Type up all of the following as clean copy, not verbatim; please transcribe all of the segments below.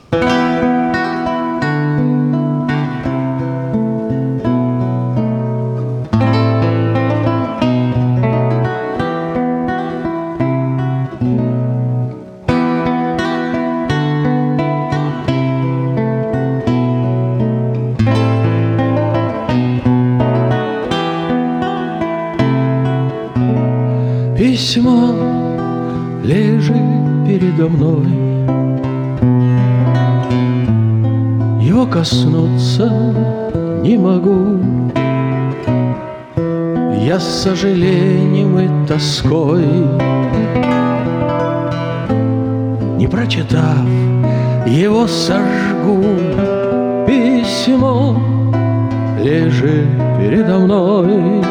Письмо лежит передо мной, его коснуться не могу. Я с сожалением и тоской, не прочитав, его сожгу. Письмо лежит передо мной,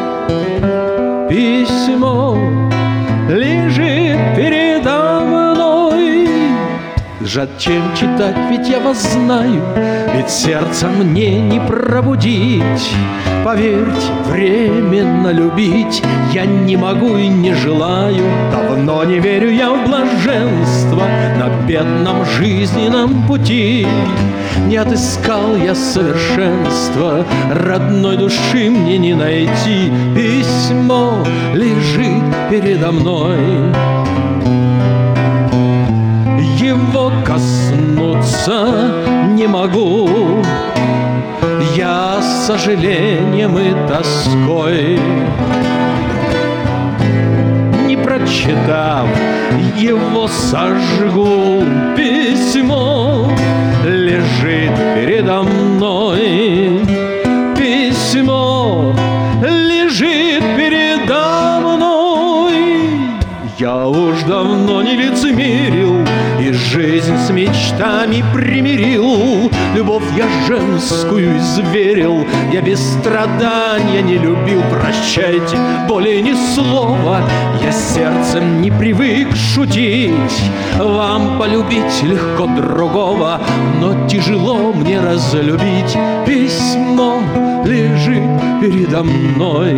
письмо лежит передо мной. Зачем читать, ведь я вас знаю, ведь сердце мне не пробудить. Поверьте, временно любить я не могу и не желаю. Давно не верю я в блаженство на бедном жизненном пути. Не отыскал я совершенства, родной души мне не найти. Письмо лежит передо мной, его коснуться не могу. Я с сожалением и тоской, не прочитав, его сожгу. Письмо лежит передо мной, письмо лежит передо мной. Я уж давно не лицемерил и жизнь с мечтами примирил. Любовь я женскую изверил, я без страдания не любил. Прощайте, более ни слова, я сердцем не привык шутить. Вам полюбить легко другого, но тяжело мне разлюбить. Письмо лежит передо мной,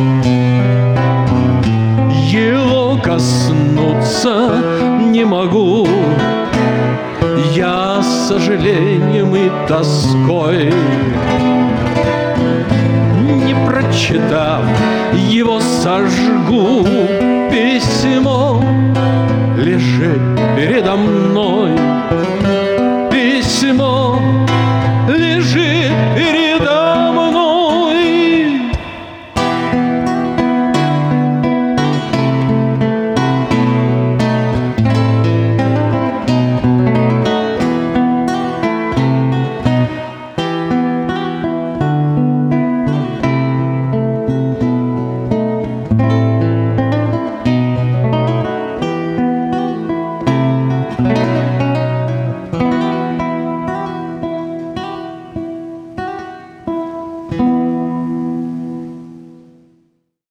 его коснуться не могу. Я с сожалением и тоской, не прочитав, его сожгу. Письмо лежит передо мной.